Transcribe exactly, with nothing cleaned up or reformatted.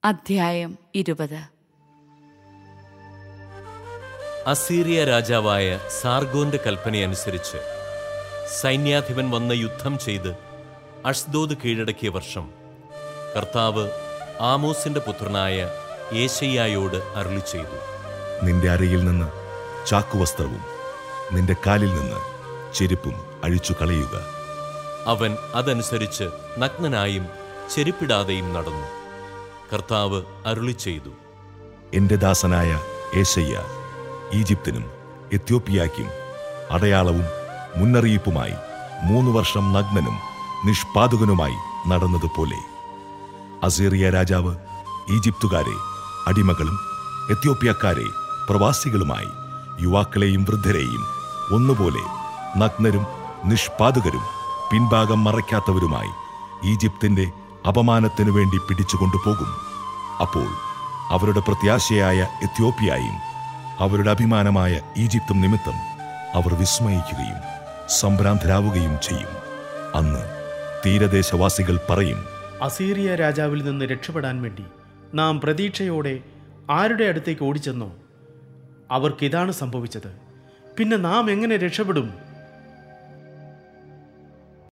അധ്യായം ഇരുപത്. അസീറിയ രാജാവായ സാർഗോന്റെ കൽപ്പനയനുസരിച്ച് സൈന്യാധിപൻ വന്ന് യുദ്ധം ചെയ്ത് അഷ്ദോദ് കീഴടക്കിയ വർഷം കർത്താവ് ആമോസിന്റെ പുത്രനായ യേശയ്യായോട് അരുളിച്ചെയ്തു: നിന്റെ അരയിൽ നിന്ന് ചാക്കുവസ്ത്രവും നിന്റെ കാലിൽ നിന്ന് ചെരുപ്പും അഴിച്ചു കളയുക. അവൻ അതനുസരിച്ച് നഗ്നനായും ചെരുപ്പിടാതെയും നടന്നു. കർത്താവ് അരുളിച്ചെയ്തു: എന്റെ ദാസനായ യേശയ്യ ഈജിപ്തിനും എത്യോപ്യയ്ക്കും അടയാളവും മുന്നറിയിപ്പുമായി മൂന്ന് വർഷം നഗ്നനും നിഷ്പാദകനുമായി നടന്നതുപോലെ അസീറിയ രാജാവ് ഈജിപ്തുകാരെ അടിമകളും എത്യോപ്യക്കാരെ പ്രവാസികളുമായി യുവാക്കളെയും വൃദ്ധരെയും ഒന്നുപോലെ നഗ്നരും നിഷ്പാദകരും പിൻഭാഗം മറയ്ക്കാത്തവരുമായി ഈജിപ്തിന്റെ അപമാനത്തിനു വേണ്ടി പിടിച്ചുകൊണ്ടുപോകും. അപ്പോൾ അവരുടെ പ്രത്യാശയായ എത്യോപ്യയും അവരുടെ അഭിമാനമായ ഈജിപ്തും നിമിത്തം അവർ വിസ്മയിക്കുകയും സംഭ്രാന്തരാവുകയും ചെയ്യും. അന്ന് തീരദേശവാസികൾ പറയും: അസീറിയ രാജാവിൽ നിന്ന് രക്ഷപ്പെടാൻ വേണ്ടി നാം പ്രതീക്ഷയോടെ ആരുടെ അടുത്തേക്ക് ഓടിച്ചെന്നോ അവർക്കിതാണ് സംഭവിച്ചത്. പിന്നെ നാം എങ്ങനെ രക്ഷപ്പെടും?